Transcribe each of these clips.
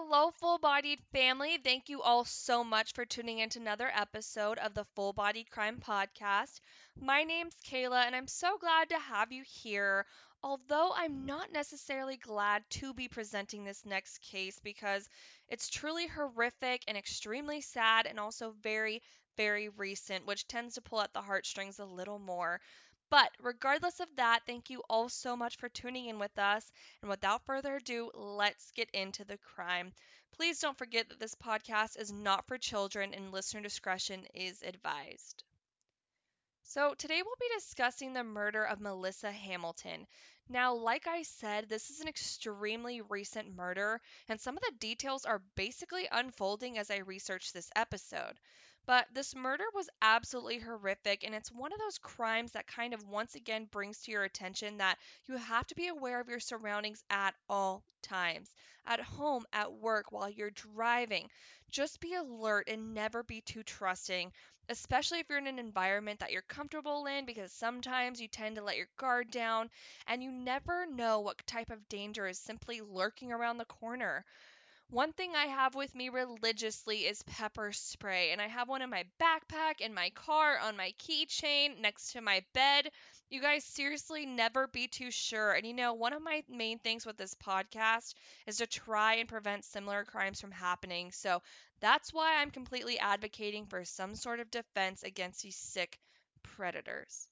Hello, full bodied family. Thank you all so much for tuning in to another episode of the Full Body Crime Podcast. My name's Kayla, and I'm so glad to have you here. Although I'm not necessarily glad to be presenting this next case because it's truly horrific and extremely sad, and also very, very recent, which tends to pull at the heartstrings a little more. But regardless of that, thank you all so much for tuning in with us. And without further ado, let's get into the crime. Please don't forget that this podcast is not for children and listener discretion is advised. So, today we'll be discussing the murder of Melissa Hamilton. Now, like I said, this is an extremely recent murder, and some of the details are basically unfolding as I research this episode. But this murder was absolutely horrific, and it's one of those crimes that kind of once again brings to your attention that you have to be aware of your surroundings at all times. At home, at work, while you're driving. Just be alert and never be too trusting, especially if you're in an environment that you're comfortable in, because sometimes you tend to let your guard down and you never know what type of danger is simply lurking around the corner. One thing I have with me religiously is pepper spray, and I have one in my backpack, in my car, on my keychain, next to my bed. You guys seriously never be too sure. And one of my main things with this podcast is to try and prevent similar crimes from happening. So that's why I'm completely advocating for some sort of defense against these sick predators.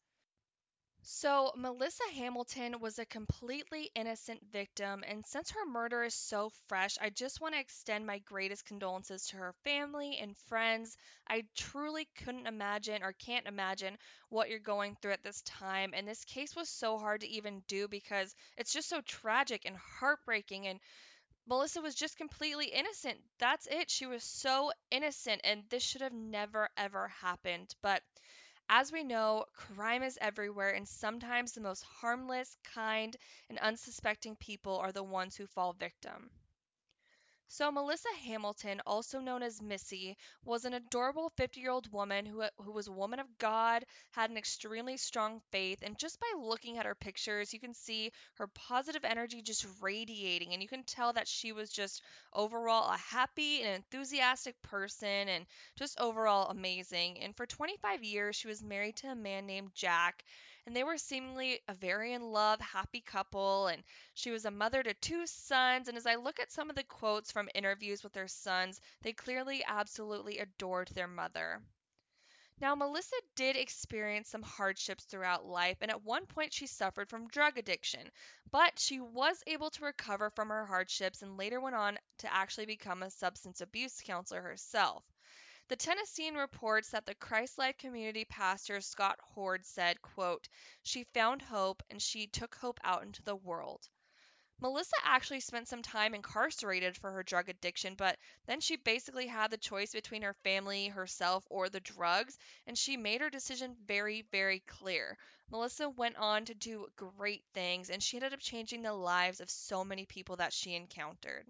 So, Melissa Hamilton was a completely innocent victim, and since her murder is so fresh, I just want to extend my greatest condolences to her family and friends. I truly couldn't imagine or can't imagine what you're going through at this time, and this case was so hard to even do because it's just so tragic and heartbreaking, and Melissa was just completely innocent. That's it. She was so innocent, and this should have never ever happened. But as we know, crime is everywhere, and sometimes the most harmless, kind, and unsuspecting people are the ones who fall victim. So, Melissa Hamilton, also known as Missy, was an adorable 50-year-old woman who was a woman of God, had an extremely strong faith, and just by looking at her pictures, you can see her positive energy just radiating, and you can tell that she was just overall a happy and enthusiastic person, and just overall amazing. And for 25 years, she was married to a man named Jack, and they were seemingly a very in love, happy couple, and she was a mother to two sons, and as I look at some of the quotes from interviews with their sons, they clearly absolutely adored their mother. Now, Melissa did experience some hardships throughout life, and at one point she suffered from drug addiction, but she was able to recover from her hardships and later went on to actually become a substance abuse counselor herself. The Tennessean reports that the Christ-like community pastor Scott Hord said, quote, "She found hope and she took hope out into the world." Melissa actually spent some time incarcerated for her drug addiction, but then she basically had the choice between her family, herself, or the drugs, and she made her decision very, very clear. Melissa went on to do great things, and she ended up changing the lives of so many people that she encountered.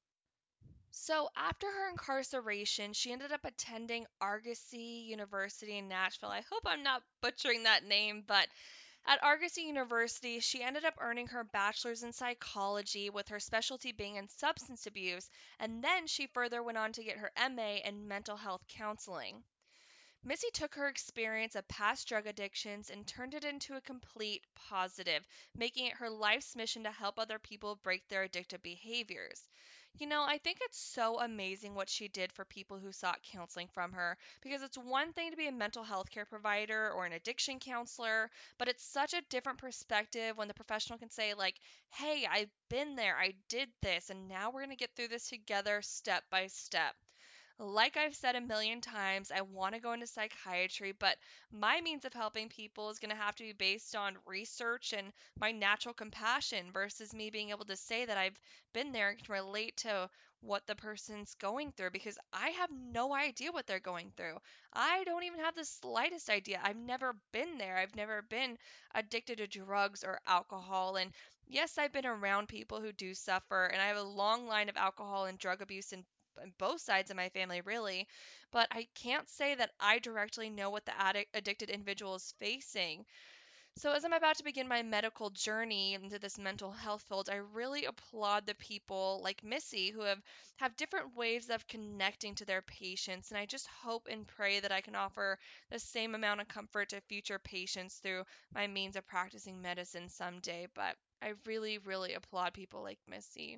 So, after her incarceration, she ended up attending Argosy University in Nashville. I hope I'm not butchering that name, but at Argosy University, she ended up earning her bachelor's in psychology, with her specialty being in substance abuse, and then she further went on to get her MA in mental health counseling. Missy took her experience of past drug addictions and turned it into a complete positive, making it her life's mission to help other people break their addictive behaviors. I think it's so amazing what she did for people who sought counseling from her, because it's one thing to be a mental health care provider or an addiction counselor, but it's such a different perspective when the professional can say, like, hey, I've been there, I did this, and now we're going to get through this together step by step. Like I've said a million times, I want to go into psychiatry, but my means of helping people is going to have to be based on research and my natural compassion versus me being able to say that I've been there and can relate to what the person's going through, because I have no idea what they're going through. I don't even have the slightest idea. I've never been there. I've never been addicted to drugs or alcohol. And yes, I've been around people who do suffer, and I have a long line of alcohol and drug abuse in both sides of my family, really. But I can't say that I directly know what the addicted individual is facing. So, as I'm about to begin my medical journey into this mental health field, I really applaud the people like Missy who have different ways of connecting to their patients. And I just hope and pray that I can offer the same amount of comfort to future patients through my means of practicing medicine someday. But I really, really applaud people like Missy.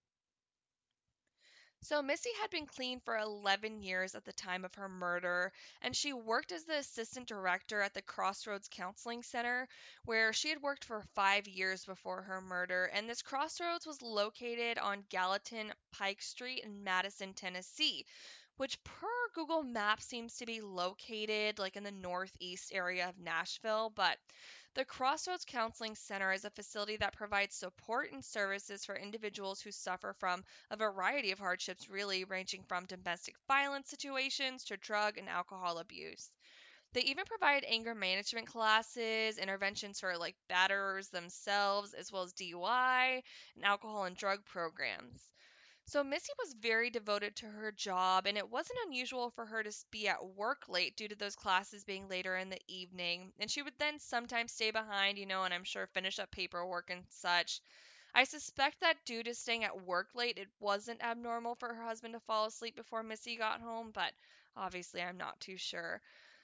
So, Missy had been clean for 11 years at the time of her murder, and she worked as the assistant director at the Crossroads Counseling Center, where she had worked for 5 years before her murder. And this Crossroads was located on Gallatin Pike Street in Madison, Tennessee, which per Google Maps seems to be located like in the northeast area of Nashville. But the Crossroads Counseling Center is a facility that provides support and services for individuals who suffer from a variety of hardships, really ranging from domestic violence situations to drug and alcohol abuse. They even provide anger management classes, interventions for like batterers themselves, as well as DUI and alcohol and drug programs. So Missy was very devoted to her job, and it wasn't unusual for her to be at work late due to those classes being later in the evening. And she would then sometimes stay behind, and I'm sure finish up paperwork and such. I suspect that due to staying at work late, it wasn't abnormal for her husband to fall asleep before Missy got home, but obviously I'm not too sure.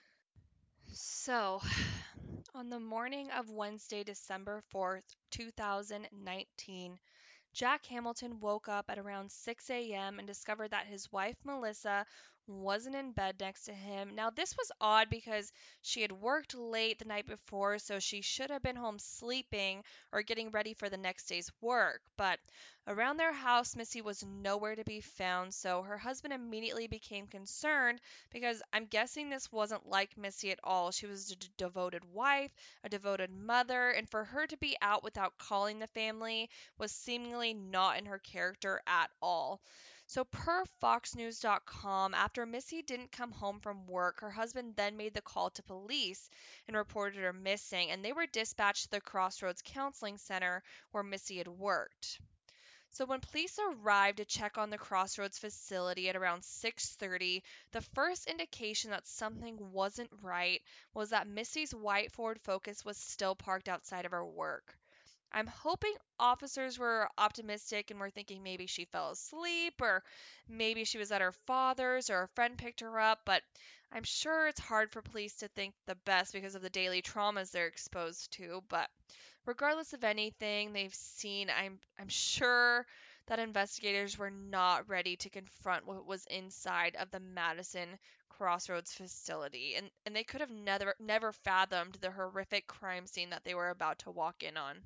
So, on the morning of Wednesday, December 4th, 2019, Jack Hamilton woke up at around 6 a.m. and discovered that his wife, Melissa, wasn't in bed next to him. Now, this was odd because she had worked late the night before, so she should have been home sleeping or getting ready for the next day's work. But around their house, Missy was nowhere to be found, so her husband immediately became concerned because I'm guessing this wasn't like Missy at all. She was a devoted wife, a devoted mother, and for her to be out without calling the family was seemingly not in her character at all. So, per FoxNews.com, after Missy didn't come home from work, her husband then made the call to police and reported her missing, and they were dispatched to the Crossroads Counseling Center where Missy had worked. So when police arrived to check on the Crossroads facility at around 6:30, the first indication that something wasn't right was that Missy's white Ford Focus was still parked outside of her work. I'm hoping officers were optimistic and were thinking maybe she fell asleep or maybe she was at her father's or a friend picked her up, but I'm sure it's hard for police to think the best because of the daily traumas they're exposed to. But regardless of anything they've seen, I'm sure that investigators were not ready to confront what was inside of the Madison Crossroads facility, and they could have never fathomed the horrific crime scene that they were about to walk in on.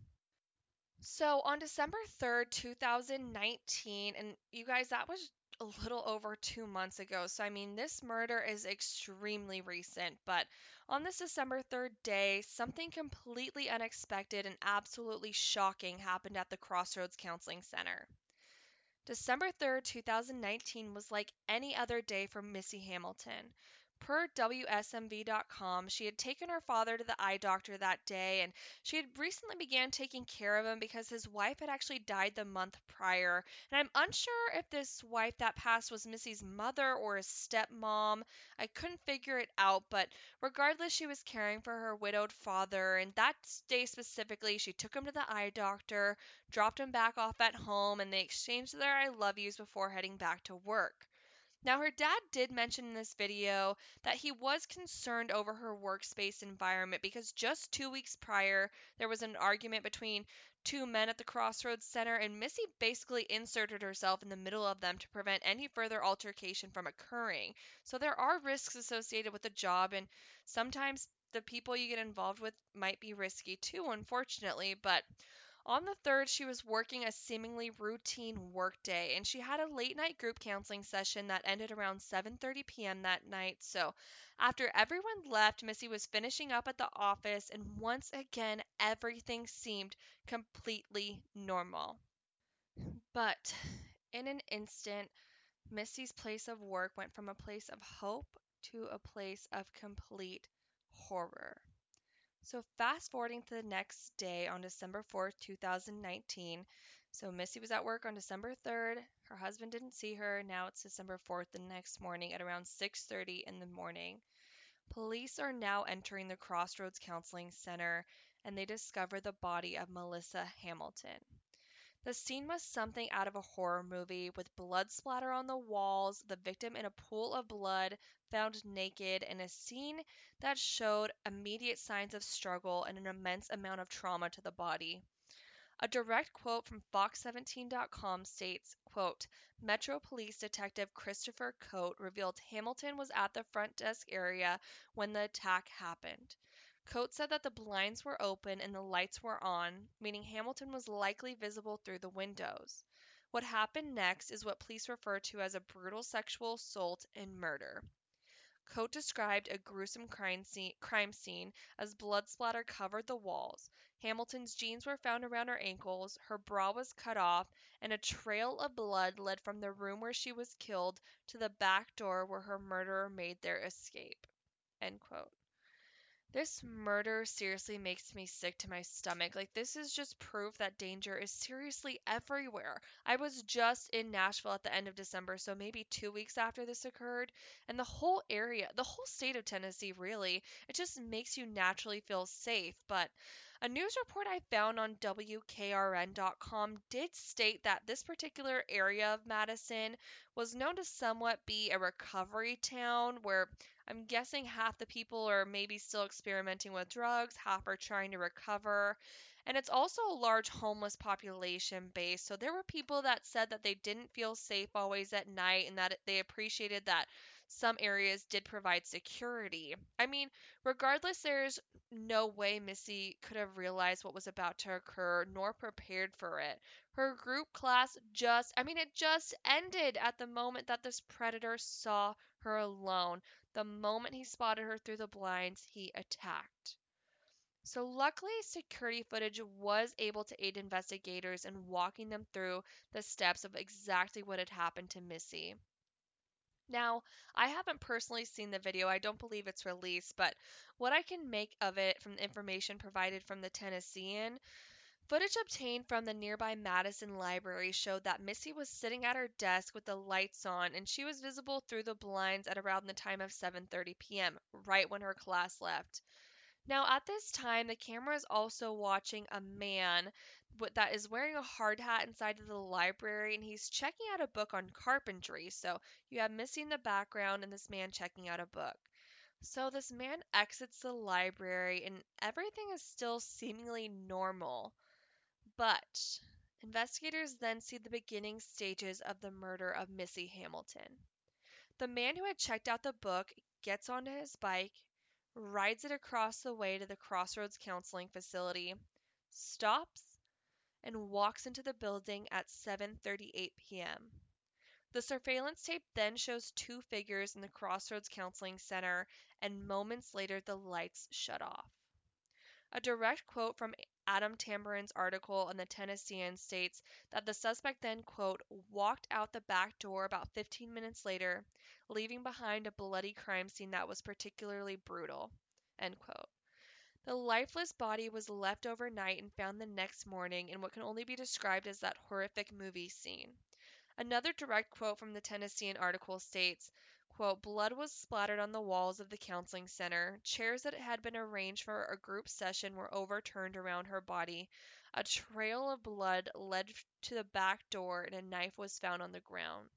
So on December 3rd, 2019, and you guys, that was a little over 2 months ago. So, I mean, this murder is extremely recent, but on this December 3rd day, something completely unexpected and absolutely shocking happened at the Crossroads Counseling Center. December 3rd, 2019 was like any other day for Missy Hamilton. Per WSMV.com, she had taken her father to the eye doctor that day, and she had recently began taking care of him because his wife had actually died the month prior. And I'm unsure if this wife that passed was Missy's mother or a stepmom. I couldn't figure it out, but regardless, she was caring for her widowed father, and that day specifically, she took him to the eye doctor, dropped him back off at home, and they exchanged their I love yous before heading back to work. Now, her dad did mention in this video that he was concerned over her workspace environment because just 2 weeks prior, there was an argument between two men at the Crossroads Center, and Missy basically inserted herself in the middle of them to prevent any further altercation from occurring. So, there are risks associated with the job, and sometimes the people you get involved with might be risky too, unfortunately, but on the 3rd, she was working a seemingly routine workday, and she had a late night group counseling session that ended around 7:30 p.m. that night. So, after everyone left, Missy was finishing up at the office, and once again, everything seemed completely normal. But in an instant, Missy's place of work went from a place of hope to a place of complete horror. So, fast forwarding to the next day on December 4th, 2019. So, Missy was at work on December 3rd. Her husband didn't see her. Now it's December 4th, the next morning at around 6:30 in the morning. Police are now entering the Crossroads Counseling Center, and they discover the body of Melissa Hamilton. The scene was something out of a horror movie, with blood splatter on the walls, the victim in a pool of blood, found naked, and a scene that showed immediate signs of struggle and an immense amount of trauma to the body. A direct quote from Fox17.com states, quote, Metro Police Detective Christopher Coate revealed Hamilton was at the front desk area when the attack happened. Coate said that the blinds were open and the lights were on, meaning Hamilton was likely visible through the windows. What happened next is what police refer to as a brutal sexual assault and murder. Coate described a gruesome crime scene as blood splatter covered the walls. Hamilton's jeans were found around her ankles, her bra was cut off, and a trail of blood led from the room where she was killed to the back door where her murderer made their escape. End quote. This murder seriously makes me sick to my stomach. Like, this is just proof that danger is seriously everywhere. I was just in Nashville at the end of December, so maybe 2 weeks after this occurred, and the whole area, the whole state of Tennessee, really, it just makes you naturally feel safe. But a news report I found on WKRN.com did state that this particular area of Madison was known to somewhat be a recovery town where I'm guessing half the people are maybe still experimenting with drugs, half are trying to recover. And it's also a large homeless population base. So there were people that said that they didn't feel safe always at night and that they appreciated that some areas did provide security. I mean, regardless, there's no way Missy could have realized what was about to occur nor prepared for it. Her group class it just ended at the moment that this predator saw her alone. The moment he spotted her through the blinds, he attacked. So, luckily, security footage was able to aid investigators in walking them through the steps of exactly what had happened to Missy. Now, I haven't personally seen the video, I don't believe it's released, but what I can make of it from the information provided from the Tennessean, footage obtained from the nearby Madison Library showed that Missy was sitting at her desk with the lights on and she was visible through the blinds at around the time of 7:30 p.m., right when her class left. Now, at this time, the camera is also watching a man that is wearing a hard hat inside of the library and he's checking out a book on carpentry. So you have Missy in the background and this man checking out a book. So this man exits the library and everything is still seemingly normal. But investigators then see the beginning stages of the murder of Missy Hamilton. The man who had checked out the book gets onto his bike, rides it across the way to the Crossroads Counseling Facility, stops, and walks into the building at 7:38 p.m. The surveillance tape then shows two figures in the Crossroads Counseling Center, and moments later the lights shut off. A direct quote from Adam Tamburin's article in the Tennessean states that the suspect then, quote, walked out the back door about 15 minutes later, leaving behind a bloody crime scene that was particularly brutal, end quote. The lifeless body was left overnight and found the next morning in what can only be described as that horrific movie scene. Another direct quote from the Tennessean article states, quote, blood was splattered on the walls of the counseling center. Chairs that had been arranged for a group session were overturned around her body. A trail of blood led to the back door and a knife was found on the ground.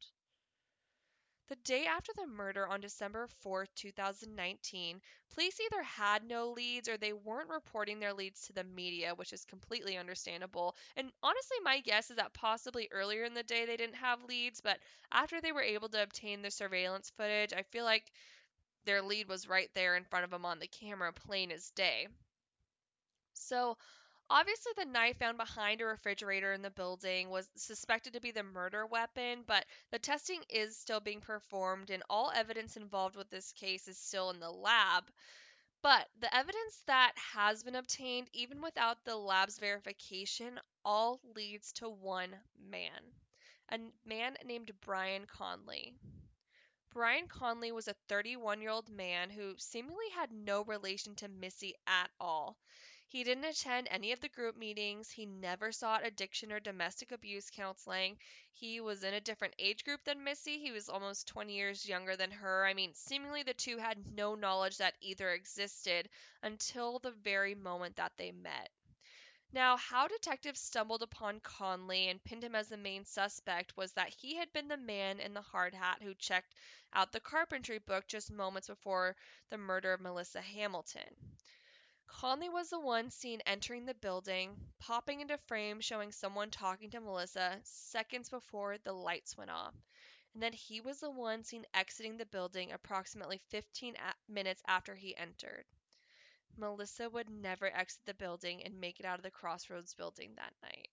The day after the murder on December 4th, 2019, police either had no leads or they weren't reporting their leads to the media, which is completely understandable. And honestly, my guess is that possibly earlier in the day they didn't have leads, but after they were able to obtain the surveillance footage, I feel like their lead was right there in front of them on the camera, plain as day. So, obviously, the knife found behind a refrigerator in the building was suspected to be the murder weapon, but the testing is still being performed and all evidence involved with this case is still in the lab. But the evidence that has been obtained, even without the lab's verification, all leads to one man, a man named Brian Conley. Brian Conley was a 31-year-old man who seemingly had no relation to Missy at all. He didn't attend any of the group meetings. He never sought addiction or domestic abuse counseling. He was in a different age group than Missy. He was almost 20 years younger than her. I mean, seemingly the two had no knowledge that either existed until the very moment that they met. Now, how detectives stumbled upon Conley and pinned him as the main suspect was that he had been the man in the hard hat who checked out the carpentry book just moments before the murder of Melissa Hamilton. Conley was the one seen entering the building, popping into frame showing someone talking to Melissa seconds before the lights went off. And then he was the one seen exiting the building approximately 15 minutes after he entered. Melissa would never exit the building and make it out of the Crossroads building that night.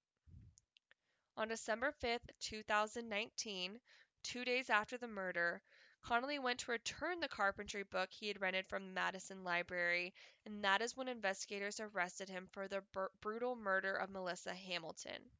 On December 5th, 2019, 2 days after the murder, Connolly went to return the carpentry book he had rented from the Madison Library, and that is when investigators arrested him for the brutal murder of Melissa Hamilton.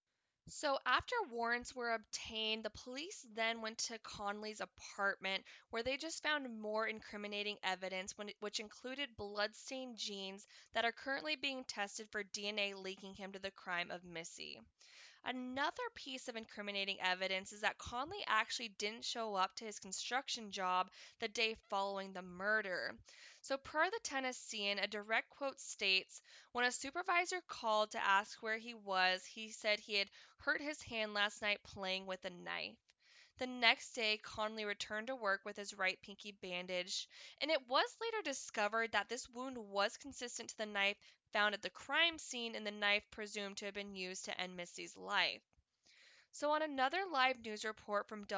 So, after warrants were obtained, the police then went to Conley's apartment where they just found more incriminating evidence, which included bloodstained jeans that are currently being tested for DNA linking him to the crime of Missy. Another piece of incriminating evidence is that Conley actually didn't show up to his construction job the day following the murder. So, per the Tennessean, a direct quote states, when a supervisor called to ask where he was, he said he had hurt his hand last night playing with a knife. The next day, Conley returned to work with his right pinky bandaged, and it was later discovered that this wound was consistent to the knife found at the crime scene and the knife presumed to have been used to end Missy's life. So, on another live news report from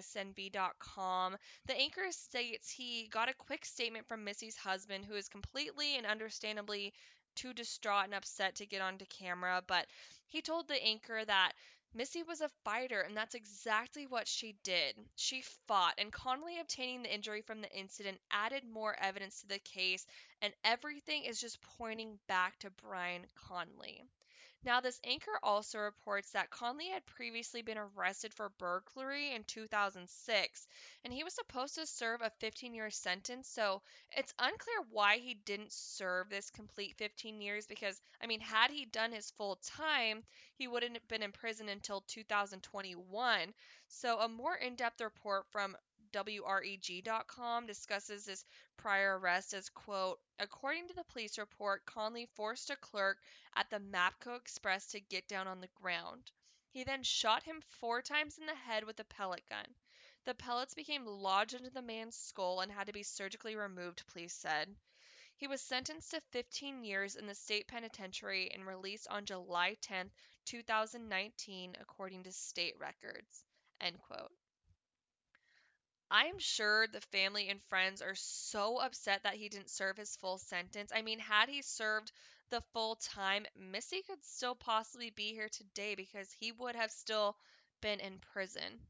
WSNV.com, the anchor states he got a quick statement from Missy's husband, who is completely and understandably too distraught and upset to get onto camera. But he told the anchor that Missy was a fighter, and that's exactly what she did. She fought, and Connolly obtaining the injury from the incident added more evidence to the case, and everything is just pointing back to Brian Conley. Now, this anchor also reports that Conley had previously been arrested for burglary in 2006, and he was supposed to serve a 15-year sentence. So it's unclear why he didn't serve this complete 15 years because, I mean, had he done his full time, he wouldn't have been in prison until 2021. So a more in depth report from WREG.com discusses this prior arrest as, quote, according to the police report, Conley forced a clerk at the Mapco Express to get down on the ground. He then shot him 4 times in the head with a pellet gun. The pellets became lodged into the man's skull and had to be surgically removed, police said. He was sentenced to 15 years in the state penitentiary and released on July 10, 2019, according to state records. End quote. I am sure the family and friends are so upset that he didn't serve his full sentence. I mean, had he served the full time, Missy could still possibly be here today because he would have still been in prison.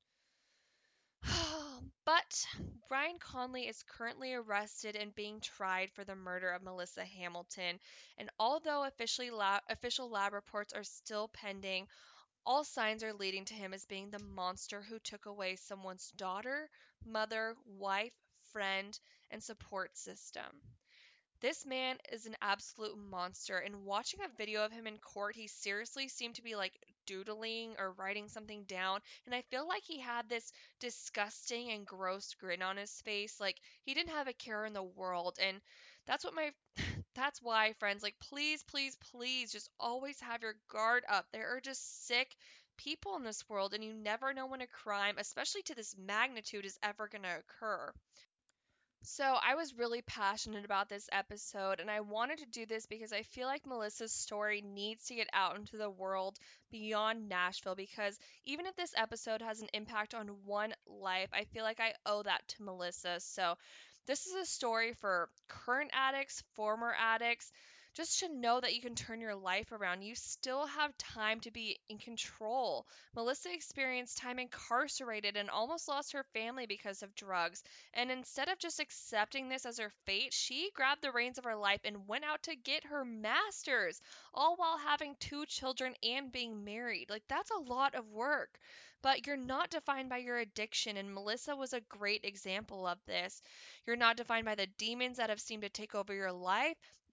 But Brian Conley is currently arrested and being tried for the murder of Melissa Hamilton. And although official lab reports are still pending, all signs are leading to him as being the monster who took away someone's daughter, mother, wife, friend, and support system. This man is an absolute monster, and watching a video of him in court, he seriously seemed to be like doodling or writing something down, and I feel like he had this disgusting and gross grin on his face, like he didn't have a care in the world, and that's what my that's why, friends, like please, please, please just always have your guard up. There are just sick people in this world, and you never know when a crime, especially to this magnitude, is ever going to occur. So, I was really passionate about this episode, and I wanted to do this because I feel like Melissa's story needs to get out into the world beyond Nashville. Because even if this episode has an impact on one life, I feel like I owe that to Melissa. So, this is a story for current addicts, former addicts, just to know that you can turn your life around. You still have time to be in control. Melissa experienced time incarcerated and almost lost her family because of drugs. And instead of just accepting this as her fate, she grabbed the reins of her life and went out to get her master's, all while having 2 children and being married. Like, that's a lot of work. But you're not defined by your addiction, and Melissa was a great example of this. You're not defined by the demons that have seemed to take over your life.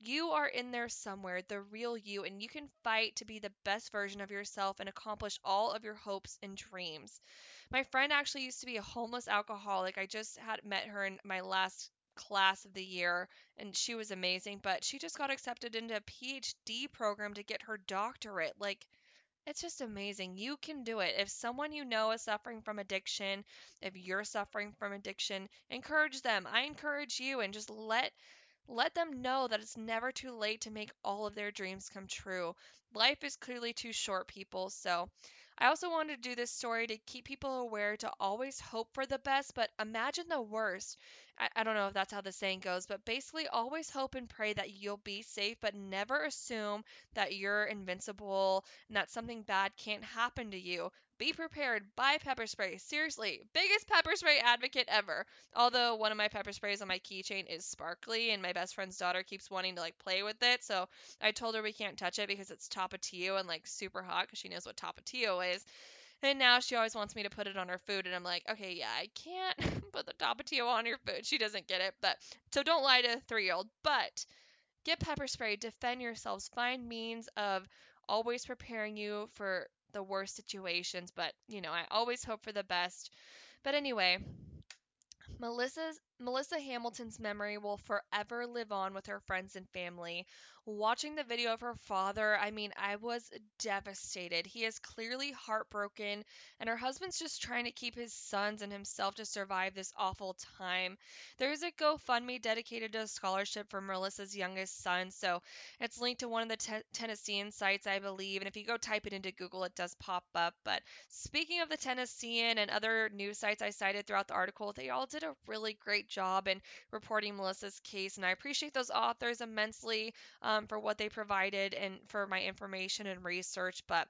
You are in there somewhere, the real you, and you can fight to be the best version of yourself and accomplish all of your hopes and dreams. My friend actually used to be a homeless alcoholic. I just had met her in my last class of the year, and she was amazing, but she just got accepted into a PhD program to get her doctorate. Like, it's just amazing. You can do it. If someone you know is suffering from addiction, if you're suffering from addiction, encourage them. I encourage you, and just let them know that it's never too late to make all of their dreams come true. Life is clearly too short, people. So, I also wanted to do this story to keep people aware to always hope for the best, but imagine the worst. I don't know if that's how the saying goes, but basically, always hope and pray that you'll be safe, but never assume that you're invincible and that something bad can't happen to you. Be prepared. Buy pepper spray. Seriously, biggest pepper spray advocate ever. Although one of my pepper sprays on my keychain is sparkly, and my best friend's daughter keeps wanting to like play with it, so I told her we can't touch it because it's Tapatio and like super hot because she knows what Tapatio is. And now she always wants me to put it on her food, and I'm like, okay, yeah, I can't put the Tapatio on your food. She doesn't get it, but so don't lie to a 3-year-old. But get pepper spray, defend yourselves, find means of always preparing you for the worst situations. But I always hope for the best. But anyway, Melissa Hamilton's memory will forever live on with her friends and family. Watching the video of her father, I mean, I was devastated. He is clearly heartbroken, and her husband's just trying to keep his sons and himself to survive this awful time. There's a GoFundMe dedicated to a scholarship for Melissa's youngest son, so it's linked to one of the Tennessean sites, I believe. And if you go type it into Google, it does pop up. But speaking of the Tennessean and other news sites I cited throughout the article, they all did a really great job in reporting Melissa's case, and I appreciate those authors immensely for what they provided and for my information and research. But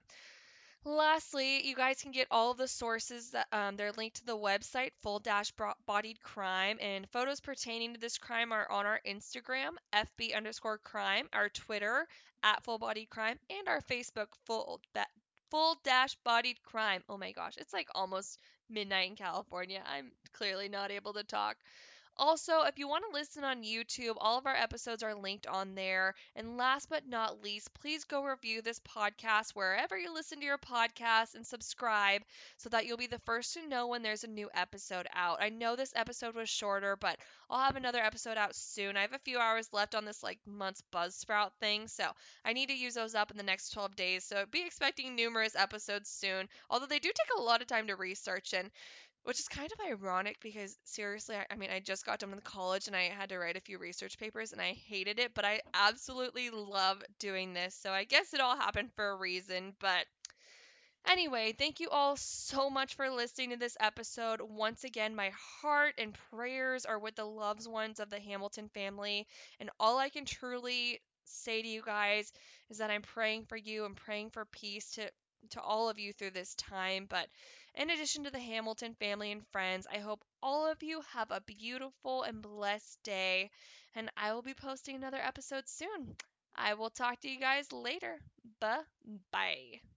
lastly, you guys can get all of the sources that they're linked to the website Full Dash Bodied Crime, and photos pertaining to this crime are on our Instagram FB_crime, our Twitter at Full Bodied Crime, and our Facebook Full Dash Bodied Crime. Oh my gosh, it's like almost midnight in California. I'm clearly not able to talk. Also, if you want to listen on YouTube, all of our episodes are linked on there. And last but not least, please go review this podcast wherever you listen to your podcast and subscribe so that you'll be the first to know when there's a new episode out. I know this episode was shorter, but I'll have another episode out soon. I have a few hours left on this like month's Buzzsprout thing, so I need to use those up in the next 12 days. So be expecting numerous episodes soon. Although they do take a lot of time to research, and which is kind of ironic because seriously, I mean, I just got done with college and I had to write a few research papers and I hated it, but I absolutely love doing this. So I guess it all happened for a reason. But anyway, thank you all so much for listening to this episode. Once again, my heart and prayers are with the loved ones of the Hamilton family. And all I can truly say to you guys is that I'm praying for you and praying for peace to all of you through this time. But in addition to the Hamilton family and friends, I hope all of you have a beautiful and blessed day. And I will be posting another episode soon. I will talk to you guys later. Bye bye.